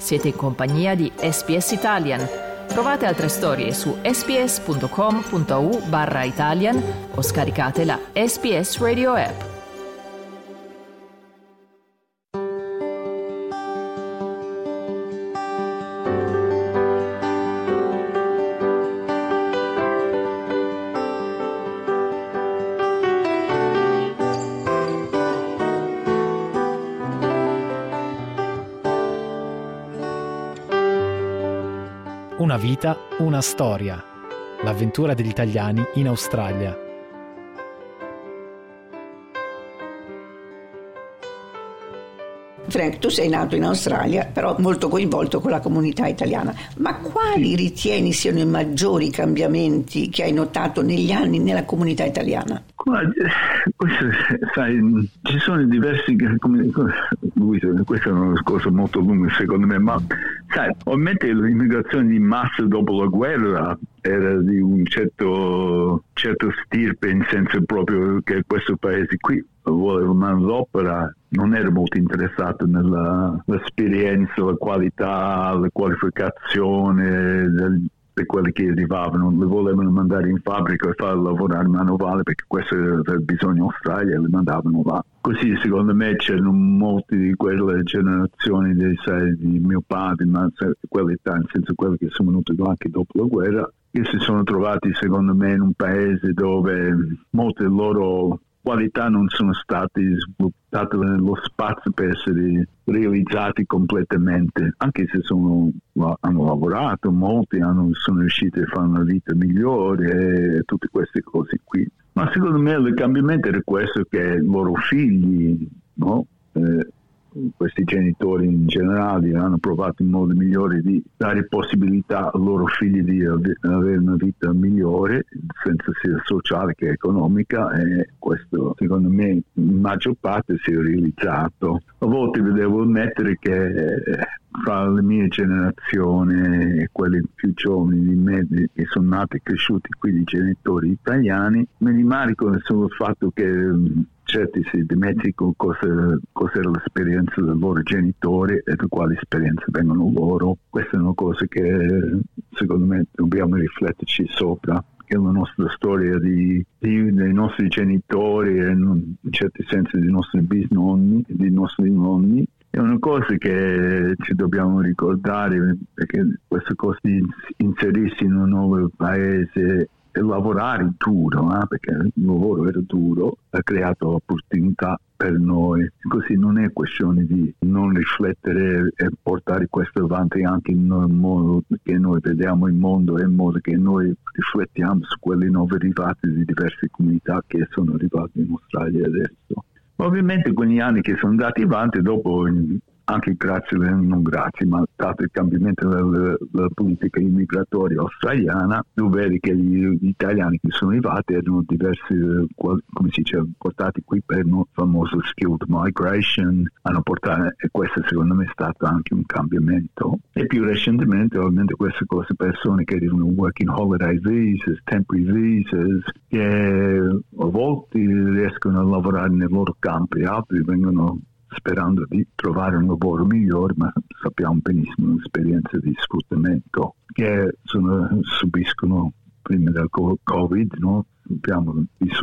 Siete in compagnia di SBS Italian. Trovate altre storie su sbs.com.au/Italian o scaricate la SBS Radio app. Una vita, una storia. L'avventura degli italiani in Australia. Frank, tu sei nato in Australia, però molto coinvolto con la comunità italiana. Ma quali ritieni siano i maggiori cambiamenti che hai notato negli anni nella comunità italiana? Sai, ci sono diversi, questa è una cosa molto lunga secondo me, ma sai, ovviamente l'immigrazione di massa dopo la guerra era di un certo stirpe, in senso proprio che questo paese qui voleva manodopera, non era molto interessato nell'esperienza, la qualità, la qualificazione di quelli che arrivavano, le volevano mandare in fabbrica e far lavorare manovale, perché questo era il bisogno in Australia, le mandavano là. Così secondo me c'erano molti di quelle generazioni di mio padre, ma quell'età, nel senso quelli che sono venuti là anche dopo la guerra, che si sono trovati secondo me in un paese dove molte loro qualità non sono state sviluppate nello spazio per essere realizzati completamente, anche se hanno lavorato, molti sono riusciti a fare una vita migliore e tutte queste cose qui. Ma secondo me il cambiamento era questo, che i loro figli, no? Questi genitori in generale hanno provato in modo migliore di dare possibilità ai loro figli di avere una vita migliore, senza sia sociale che economica, e questo secondo me in maggior parte si è realizzato. A volte devo ammettere che fra le mie generazioni e quelli più giovani di me, che sono nati e cresciuti qui di genitori italiani, mi rimarico sul fatto che certi si dimenticano cos'era l'esperienza dei loro genitori e di quali esperienze vengono loro. Queste sono cose che secondo me dobbiamo rifletterci sopra, che la nostra storia dei nostri genitori e in certi sensi dei nostri bisnonni, dei nostri nonni, è una cosa che ci dobbiamo ricordare, perché queste cose di inserirsi in un nuovo paese e lavorare duro, perché il lavoro era duro, ha creato opportunità per noi. Così non è questione di non riflettere e portare questo avanti anche in modo che noi vediamo il mondo e in modo che noi riflettiamo su quelle nuove arrivate di diverse comunità che sono arrivate in Australia adesso. Ovviamente quegli anni che sono andati avanti, dopo anche grazie, non grazie, ma dato il cambiamento della politica immigratoria australiana, tu vedi che gli italiani che sono arrivati erano diversi, come si dice, portati qui per il famoso skilled migration, hanno portato, e questo secondo me è stato anche un cambiamento. E più recentemente ovviamente queste persone che arrivano working holiday visas, temporary visas, che a volte riescono a lavorare nei loro campi, altri vengono sperando di trovare un lavoro migliore, ma sappiamo benissimo l'esperienza di sfruttamento che subiscono prima del Covid, no? Abbiamo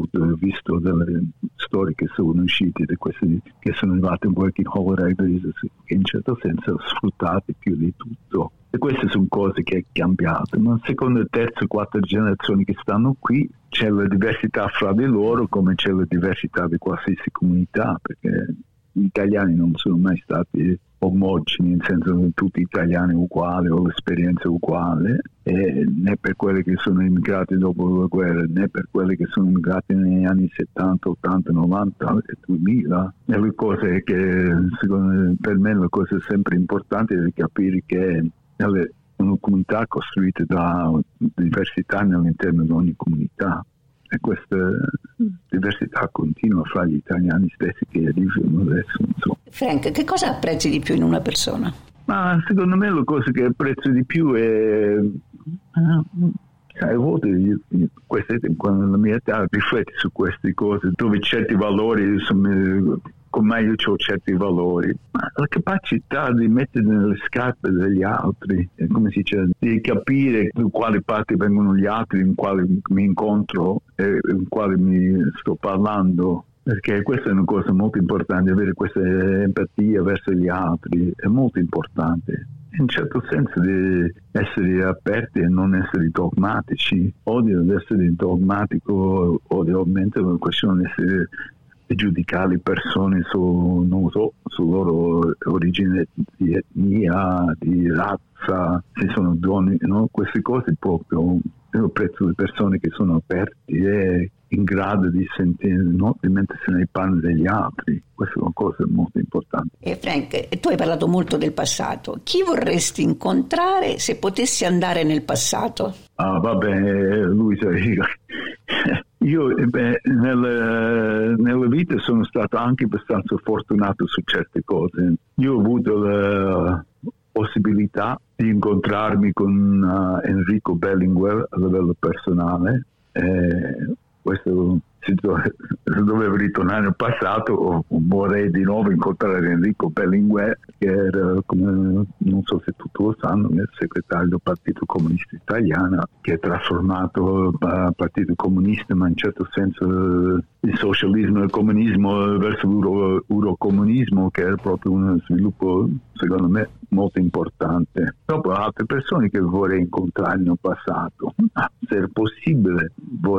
visto delle storie che sono uscite di questi che sono arrivati in working holiday visas, che in certo senso sfruttate più di tutto. E queste sono cose che è cambiato, ma secondo le terze e quarta generazioni che stanno qui c'è la diversità fra di loro, come c'è la diversità di qualsiasi comunità, perché gli italiani non sono mai stati omogenei, nel senso che tutti gli italiani uguali o l'esperienza uguale, né per quelli che sono immigrati dopo la guerra, né per quelli che sono immigrati negli anni 70, 80, 90 e 2000. E le cose che, per me, la cosa sempre importante è capire che una comunità costruita da diversità all'interno di ogni comunità. E questa diversità continua fra gli italiani stessi che arrivano adesso. Frank, che cosa apprezzi di più in una persona? Ma secondo me la cosa che apprezzo di più è a volte quando la mia età riflette su queste cose, dove certi valori come io ho certi valori, ma la capacità di mettere nelle scarpe degli altri, come si dice, di capire da quali parti vengono gli altri, in quali mi incontro e in quali mi sto parlando, perché questa è una cosa molto importante, avere questa empatia verso gli altri è molto importante. In un certo senso di essere aperti e non essere dogmatici. Odio ad essere dogmatico, odio ovviamente la questione di essere di giudicare le persone su loro origine di etnia, di razza, se sono donne, no? Queste cose proprio. Io apprezzo le persone che sono aperte e in grado di sentire, no? Di mettersi nei panni degli altri. Questa è una cosa molto importante. E Frank, tu hai parlato molto del passato. Chi vorresti incontrare se potessi andare nel passato? Luisa, io nella vita sono stato anche abbastanza fortunato su certe cose. Io ho avuto la possibilità di incontrarmi con Enrico Berlinguer a livello personale. Questo se dovevo ritornare nel passato vorrei di nuovo incontrare Enrico Berlinguer, che era, come non so se tutti lo sanno, il segretario del Partito Comunista Italiano, che ha trasformato il Partito Comunista, ma in certo senso il socialismo e il comunismo verso l'eurocomunismo, che era proprio uno sviluppo secondo me molto importante. Dopo altre persone che vorrei incontrare nel passato, se è possibile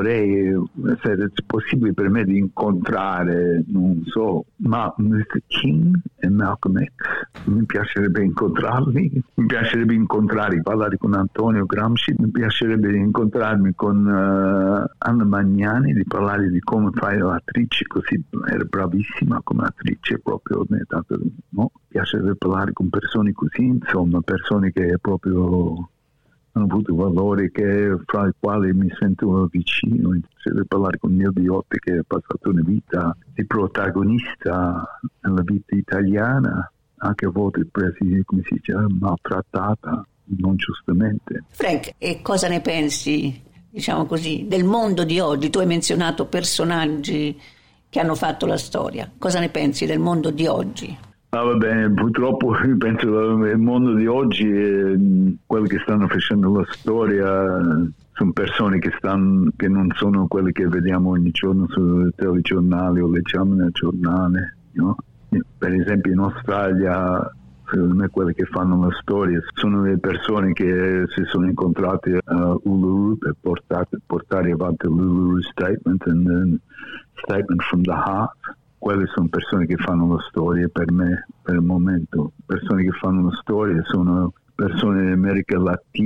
per me di incontrare, non so, ma Luther King e Malcolm X, mi piacerebbe incontrarli, mi piacerebbe parlare con Antonio Gramsci, mi piacerebbe incontrarmi con Anna Magnani, di parlare di come fare l'attrice, così era bravissima come attrice, proprio mi piacerebbe parlare con persone così, insomma, persone che proprio hanno avuto valori fra i quali mi sento vicino. Devo parlare con Nil Diotti, che ha passato una vita di protagonista nella vita italiana, anche a volte presi, come si dice, maltrattata non giustamente. Frank, e cosa ne pensi, diciamo così, del mondo di oggi? Tu hai menzionato personaggi che hanno fatto la storia. Cosa ne pensi del mondo di oggi? Purtroppo io penso che il mondo di oggi, quelli che stanno facendo la storia, sono persone che non sono quelli che vediamo ogni giorno sui telegiornali o leggiamo nel giornale, no? Per esempio in Australia, secondo me quelli che fanno la storia sono le persone che si sono incontrate a Uluru per portare avanti l'Uluru Statement and then Statement from the Heart. Quelle sono persone che fanno la storia per me, per il momento. Persone che fanno la storia sono persone dell'America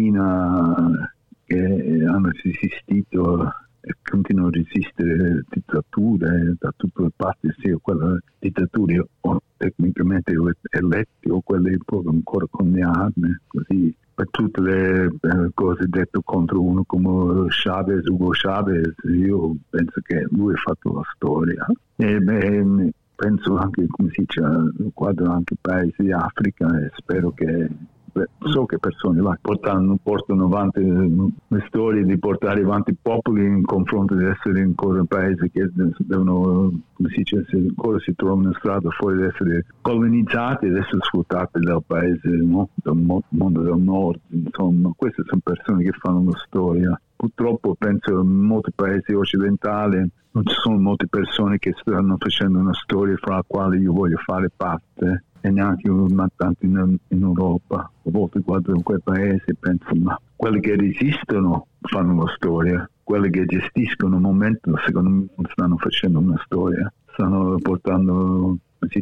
Latina che hanno resistito e continuano a resistere dittature da tutte le parti, sia quelle dittature tecnicamente elette o quelle ancora con le armi, così. Per tutte le cose dette contro uno come Hugo Chavez, io penso che lui ha fatto la storia. E penso anche, come si dice, guardo anche i paesi di Africa e spero che so che persone là portano avanti le storie di portare avanti i popoli in confronto di essere ancora paesi che devono, come si dice, se ancora si trovano in strada fuori di essere colonizzati ed essere sfruttati dal paese, no? Dal mondo del nord. Insomma, queste sono persone che fanno la storia. Purtroppo penso in molti paesi occidentali non ci sono molte persone che stanno facendo una storia fra la quale io voglio fare parte, e neanche tanto in Europa. A volte guardo in quei paesi e penso, ma quelli che resistono fanno la storia, quelli che gestiscono il momento secondo me non stanno facendo una storia, stanno portando,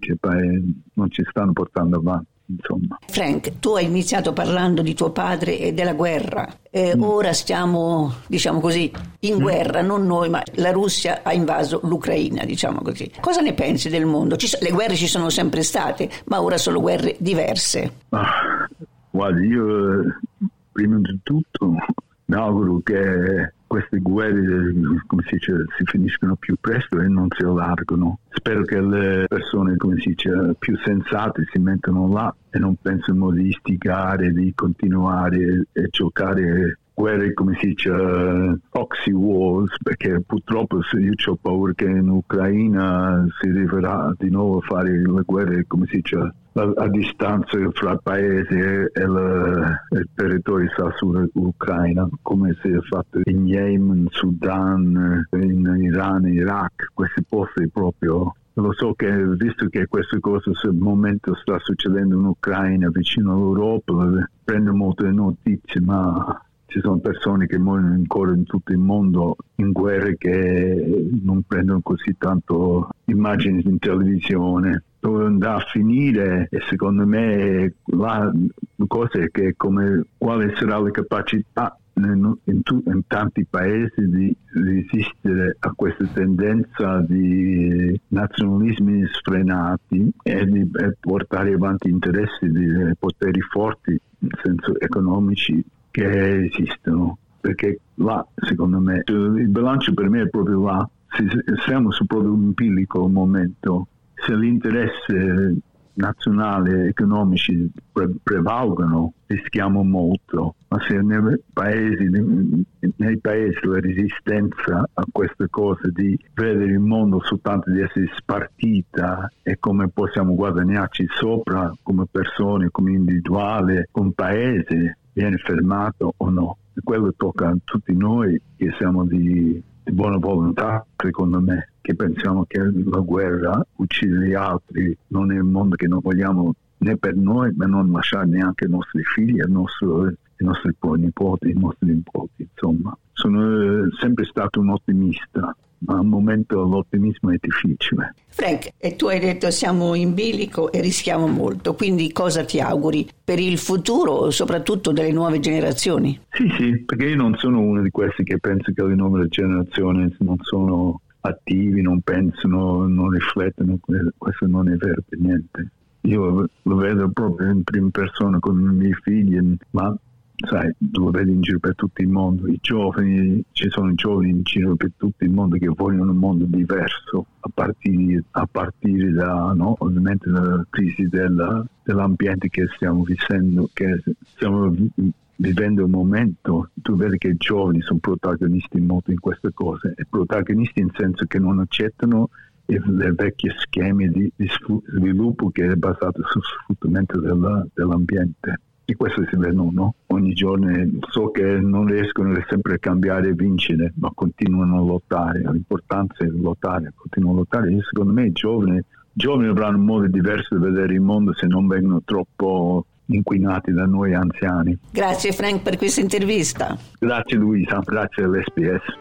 non ci stanno portando avanti. Insomma. Frank, tu hai iniziato parlando di tuo padre e della guerra. Ora stiamo, diciamo così, in guerra, non noi, ma la Russia ha invaso l'Ucraina, diciamo così. Cosa ne pensi del mondo? Le guerre ci sono sempre state, ma ora sono guerre diverse. Guarda, io prima di tutto mi auguro che queste guerre, come si dice, si finiscono più presto e non si allargano. Spero che le persone, come si dice, più sensate si mettano là e non pensino di istigare, di continuare e giocare guerre, come si dice, proxy wars, perché purtroppo io ho paura che in Ucraina si arriverà di nuovo a fare le guerre, come si dice, a distanza fra il paese e il territorio sull'Ucraina, come si è fatto in Yemen, Sudan, in Iran, Iraq, questi posti proprio. Lo so che, visto che queste cose al momento sta succedendo in Ucraina, vicino all'Europa, prendo molte notizie, ma ci sono persone che muoiono ancora in tutto il mondo in guerre che non prendono così tanto immagini in televisione. Dove andrà a finire, e secondo me la cosa è che quale sarà la capacità in tanti paesi di resistere a questa tendenza di nazionalismi sfrenati e di portare avanti interessi di poteri forti, in senso economici, che esistono. Perché là, secondo me, il bilancio per me è proprio là. Siamo su proprio un bilico al momento. Se l'interesse nazionale e economici prevalgono, rischiamo molto. Ma se nei paesi la resistenza a queste cose di vedere il mondo soltanto di essere spartita e come possiamo guadagnarci sopra come persone, come individuale, come paese, viene fermato o no. E quello tocca a tutti noi che siamo di buona volontà, secondo me, che pensiamo che la guerra uccide gli altri, non è il mondo che noi vogliamo né per noi, ma non lasciare neanche i nostri figli, i nostri nipoti, i nostri nipoti, insomma. Sono sempre stato un ottimista, ma al momento l'ottimismo è difficile. Frank, e tu hai detto siamo in bilico e rischiamo molto, quindi cosa ti auguri per il futuro, soprattutto delle nuove generazioni? Sì, perché io non sono uno di questi che pensa che le nuove generazioni non sono attivi, non pensano, non riflettono. Questo non è vero per niente. Io lo vedo proprio in prima persona con i miei figli, ma sai, lo vedo in giro per tutto il mondo. I giovani, ci sono giovani in giro per tutto il mondo che vogliono un mondo diverso, a partire da, no, ovviamente dalla crisi dell'ambiente che stiamo vivendo un momento. Tu vedi che i giovani sono protagonisti molto in queste cose, e protagonisti in senso che non accettano i vecchi schemi di sviluppo che è basato sul sfruttamento dell'ambiente. E questo si vede, no? Ogni giorno so che non riescono sempre a cambiare e vincere, ma continuano a lottare. L'importanza è lottare, continuano a lottare. E secondo me i giovani avranno un modo diverso di vedere il mondo se non vengono troppo inquinati da noi anziani. Grazie Frank per questa intervista. Grazie Luisa, grazie all'SBS.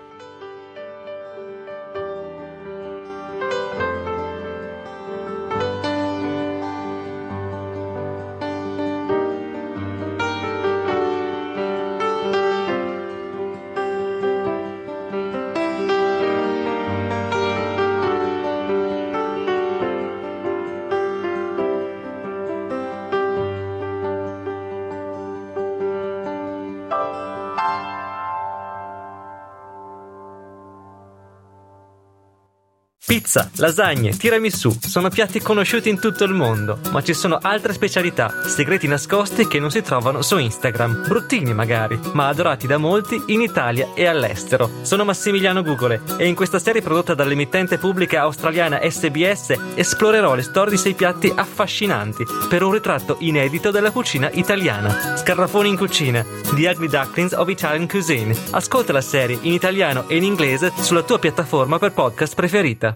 Pizza, lasagne, tiramisù sono piatti conosciuti in tutto il mondo, ma ci sono altre specialità, segreti nascosti che non si trovano su Instagram, bruttini magari, ma adorati da molti in Italia e all'estero. Sono Massimiliano Gugole e in questa serie prodotta dall'emittente pubblica australiana SBS esplorerò le storie di 6 piatti affascinanti per un ritratto inedito della cucina italiana. Scarafoni in cucina, The Ugly Ducklings of Italian Cuisine. Ascolta la serie in italiano e in inglese sulla tua piattaforma per podcast preferita.